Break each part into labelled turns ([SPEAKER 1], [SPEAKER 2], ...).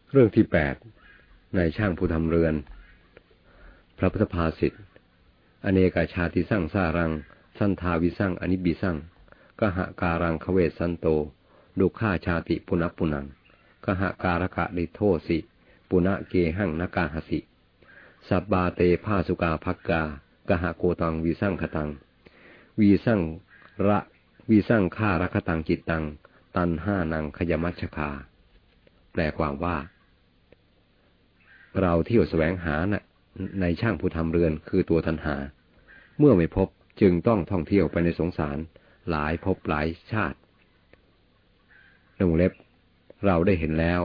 [SPEAKER 1] เรื่องที่8ในช่างผู้ทำเรือนพระพุทธภาษิตอเนกชาติสั่งสารังสันทาวิสั่งอนิบิสั่งกหการังขเวสันโตดุข่าชาติปุณปุนังกหการกะลิโทสิปุณเกหังนกาหสิสับบาเตภาสุกาภักกากหโกตังวิสั่งคตังวิสั่งฆ่ารคตังจิตตังตันห้านังขยมัชคาแปลความว่าเราเที่ยวแสวงหาในช่างผู้ทำเรือนคือตัวตัณหาเมื่อไม่พบจึงต้องท่องเที่ยวไปในสงสารหลายภพหลายชาติวงเล็บเราได้เห็นแล้ว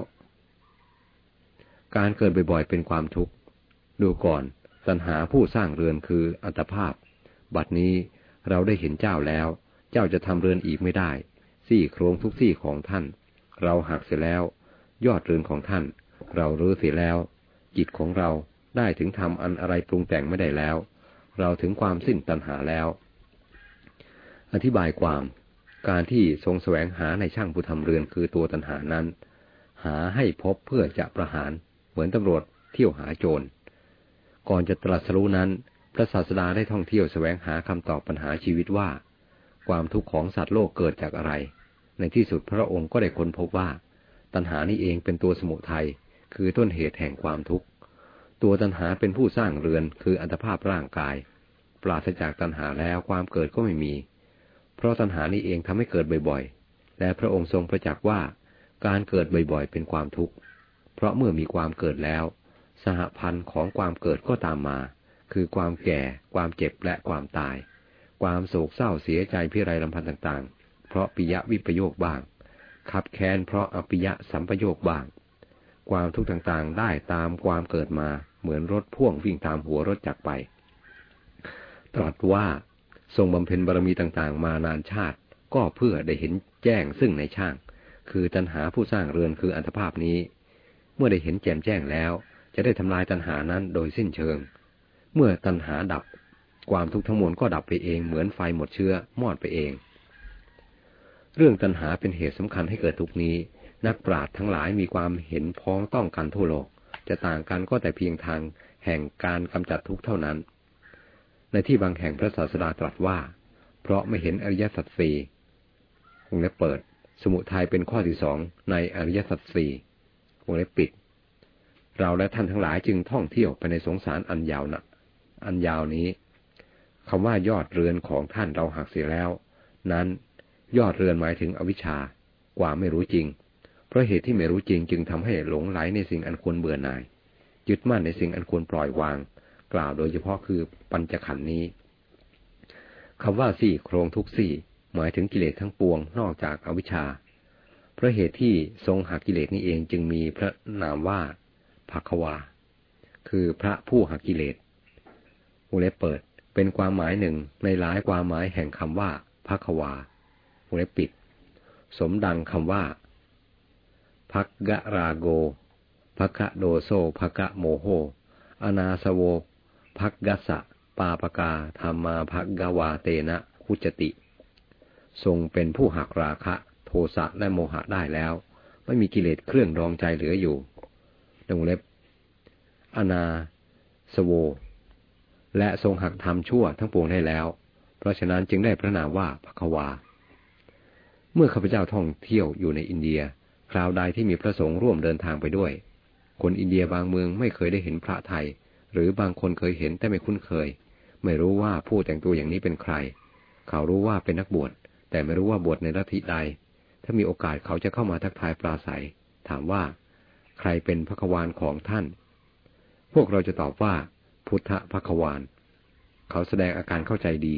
[SPEAKER 1] การเกิดบ่อยๆเป็นความทุกข์ดูก่อนตัณหาผู้สร้างเรือนคืออัตภาพบัดนี้เราได้เห็นเจ้าแล้วเจ้าจะทำเรือนอีกไม่ได้ซี่โครงทุกซี่ของท่านเราหักเสียแล้วยอดเรือนของท่านเรารื้อเสียแล้วจิตของเราได้ถึงทำอันอะไรปรุงแต่งไม่ได้แล้วเราถึงความสิ้นตัณหาแล้วอธิบายความการที่ทรงแสวงหาในช่างผู้ทำเรือนคือตัวตัณหานั้นหาให้พบเพื่อจะประหารเหมือนตำรวจเที่ยวหาโจรก่อนจะตรัสรู้นั้นพระศาสดาได้ท่องเที่ยวแสวงหาคำตอบปัญหาชีวิตว่าความทุกข์ของสัตว์โลกเกิดจากอะไรในที่สุดพระองค์ก็ได้ค้นพบว่าตัณหานี้เองเป็นตัวสมุทัยคือต้นเหตุแห่งความทุกข์ตัวตัณหาเป็นผู้สร้างเรือนคืออัตภาพร่างกายปราศจากตัณหาแล้วความเกิดก็ไม่มีเพราะตัณหานี้เองทำให้เกิดบ่อยๆและพระองค์ทรงประจักษ์ว่าการเกิดบ่อยๆเป็นความทุกข์เพราะเมื่อมีความเกิดแล้วสหพันธ์ของความเกิดก็ตามมาคือความแก่ความเจ็บและความตายความโศกเศร้าเสียใจพิไรลำพันธ์ต่างๆเพราะปิยะวิปโยคบ้างขับแค้นเพราะอปิยะสัมปโยคบ้างความทุกข์ต่างๆได้ตามความเกิดมาเหมือนรถพ่วงวิ่งตามหัวรถจักรไปตรัสว่าทรงบำเพ็ญบารมีต่างๆมานานชาติก็เพื่อได้เห็นแจ้งซึ่งในช่างคือตัณหาผู้สร้างเรือนคืออัตภาพนี้เมื่อได้เห็นแจ่มแจ้งแล้วจะได้ทำลายตัณหานั้นโดยสิ้นเชิงเมื่อตัณหาดับความทุกข์ทั้งมวลก็ดับไปเองเหมือนไฟหมดเชื้อมอดไปเองเรื่องตัณหาเป็นเหตุสำคัญให้เกิดทุกข์นี้นักปราชญ์ทั้งหลายมีความเห็นพ้องต้องกันทั่วโลกจะต่างกันก็แต่เพียงทางแห่งการกำจัดทุกข์เท่านั้นในที่บางแห่งพระศาสดาตรัสว่าเพราะไม่เห็นอริยสัจสี่วงเล็บเปิดสมุทัยเป็นข้อที่2ในอริยสัจสี่วงเล็บปิดเราและท่านทั้งหลายจึงท่องเที่ยวไปในสงสารอันยาวนี้คำว่ายอดเรือนของท่านเราหักเสียแล้วนั้นยอดเรือนหมายถึงอวิชชากว่าไม่รู้จริงเพราะเหตุที่ไม่รู้จริงจึงทำให้หลงไหลในสิ่งอันควรเบื่อหน่ายยึดมั่นในสิ่งอันควรปล่อยวางกล่าวโดยเฉพาะคือปัญจขันธ์นี้คำว่าซี่โครงทุกซี่หมายถึงกิเลสทั้งปวงนอกจากอวิชชาเพราะเหตุที่ทรงหักกิเลสนี้เองจึงมีพระนามว่าภควาคือพระผู้หักกิเลสวงเล็บเปิดเป็นความหมายหนึ่งในหลายความหมายแห่งคำว่าภควาวงเล็บปิดสมดังคำว่าภักกราโกภักโดโซภักโมโหอนาสโวภักกัสสะปาปกาธรรมาภักกวาเตนะคุจติทรงเป็นผู้หักราคะโทสะและโมหะได้แล้วไม่มีกิเลสเครื่องดองใจเหลืออยู่วงเล็บอนาสโวและทรงหักทำชั่วทั้งปวงได้แล้วเพราะฉะนั้นจึงได้พระนามว่าภควาเมื่อข้าพเจ้าท่องเที่ยวอยู่ในอินเดียคราวใดที่มีพระสงฆ์ร่วมเดินทางไปด้วยคนอินเดียบางเมืองไม่เคยได้เห็นพระไทยหรือบางคนเคยเห็นแต่ไม่คุ้นเคยไม่รู้ว่าผู้แต่งตัวอย่างนี้เป็นใครเขารู้ว่าเป็นนักบวชแต่ไม่รู้ว่าบวชในลัทธิใดถ้ามีโอกาสเขาจะเข้ามาทักทายปราศัยถามว่าใครเป็นภควานของท่านพวกเราจะตอบว่าพุทธภควานเขาแสดงอาการเข้าใจดี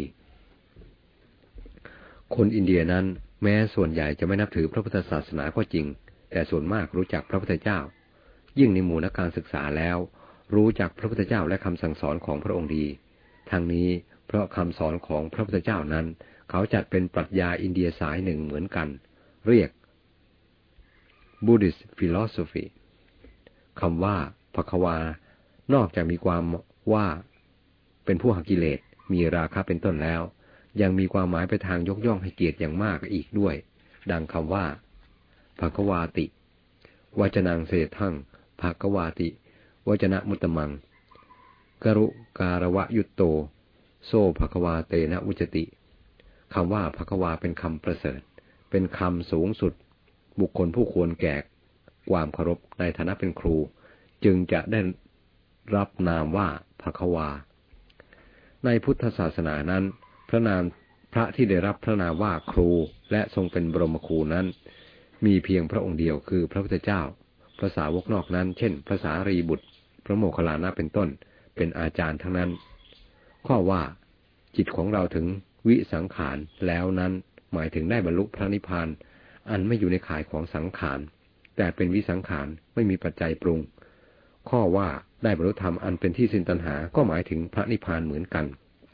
[SPEAKER 1] คนอินเดียนั้นแม้ส่วนใหญ่จะไม่นับถือพระพุทธศาสนาก็จริงแต่ส่วนมากรู้จักพระพุทธเจ้ายิ่งในหมู่นักการศึกษาแล้วรู้จักพระพุทธเจ้าและคำสั่งสอนของพระองค์ดีทั้งนี้เพราะคำสอนของพระพุทธเจ้านั้นเขาจัดเป็นปรัชญาอินเดียสายหนึ่งเหมือนกันเรียก Buddhist Philosophy คำว่าภควานอกจากมีความว่าเป็นผู้หักกิเลสมีราคะเป็นต้นแล้วยังมีความหมายไปทางยกย่องให้เกียรติอย่างมากอีกด้วยดังคำว่าภควาติวจนังเสทังภควาติวจนะมุตตมังกรุการวะยุตโตโซภควาเตนะอุจติคำว่าภควาเป็นคำประเสริฐเป็นคำสูงสุดบุคคลผู้ควรแก่ความเคารพในฐานะเป็นครูจึงจะได้รับนามว่าภควาในพุทธศาสนานั้นพระที่ได้รับพระนามว่าครูและทรงเป็นบรมครูนั้นมีเพียงพระองค์เดียวคือพระพุทธเจ้าพระสาวกนอกนั้นเช่นพระสารีบุตรพระโมคคัลลานะเป็นต้นเป็นอาจารย์ทั้งนั้นข้อว่าจิตของเราถึงวิสังขารแล้วนั้นหมายถึงได้บรรลุพระนิพพานอันไม่อยู่ในข่ายของสังขารแต่เป็นวิสังขารไม่มีปัจจัยปรุงข้อว่าได้บรรลุธรรมอันเป็นที่สิ้นตัณหาก็หมายถึงพระนิพพานเหมือนกัน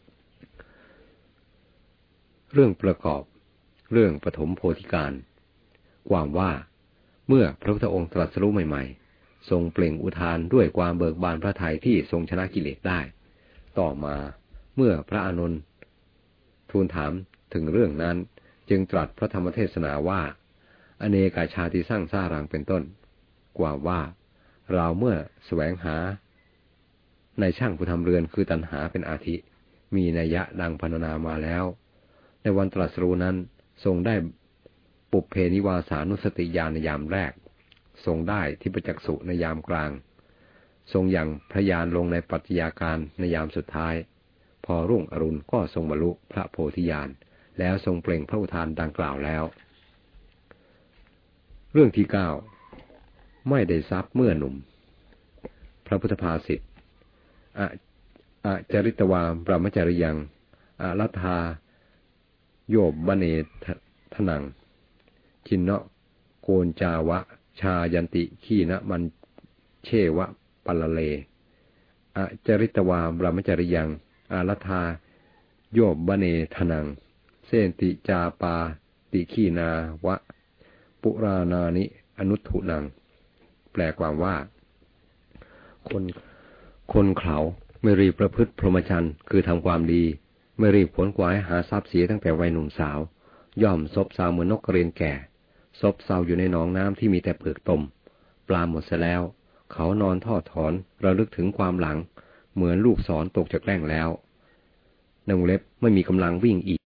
[SPEAKER 1] เรื่องประกอบเรื่องปฐมโพธิการความว่าเมื่อพระพุทธองค์ตรัสรู้ใหม่ๆทรงเปล่งอุทานด้วยความเบิกบานพระทัยที่ทรงชนะกิเลสได้ต่อมาเมื่อพระอานนท์ทูลถามถึงเรื่องนั้นจึงตรัสพระธรรมเทศนาว่าอเนกชาติสร้างสร้ารังเป็นต้นกว่าว่าเราเมื่อแสวงหาในช่างผู้ทำเรือนคือตัณหาเป็นอาทิมีนัยยะดังพรรณนามาแล้วในวันตรัสรู้นั้นทรงได้ปุพเพนิวาสานุสติญาณในยามแรกทรงได้ทิพจักษุในยามกลางทรงยังพระญาณลงในปัจจัยการในยามสุดท้ายพอรุ่งอรุณก็ทรงบรรลุพระโพธิญาณแล้วทรงเปล่งพระอุทานดังกล่าวแล้วเรื่องที่ 9ไม่ได้ทรัพย์เมื่อหนุ่มพระพุทธภาษิตอจริตวาปรมจริยังอรัฏฐาโยบบเนทนังชินเนะโกนจาวะชายันติขีนะมันเชวะปัลเลอจริตวาปรมจริยังอรัฏฐาโยบบเนทนังเสนติจาปาติขีนาวะปุรานานิอนุทุนังแปลความว่าคนเขาไม่รีบประพฤติพรหมจรรย์คือทำความดีไม่รีบขวนขวายหาทรัพย์เสียตั้งแต่วัยหนุ่มสาวย่อมซบเซาเหมือนนกกระเรียนแก่ซบเซาอยู่ในหนองน้ำที่มีแต่เปลือกตมปลาหมดเสียแล้วเขานอนทอดถอนระลึกถึงความหลังเหมือนลูกศรตกจากแกล้งแล้วในวงเล็บไม่มีกำลังวิ่งอีก